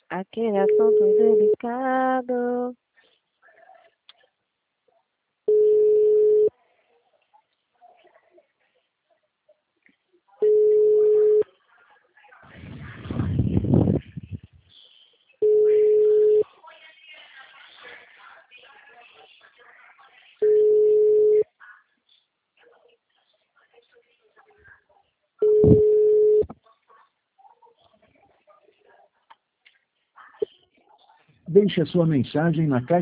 Aquele assunto delicado. Deixe a sua mensagem na caixa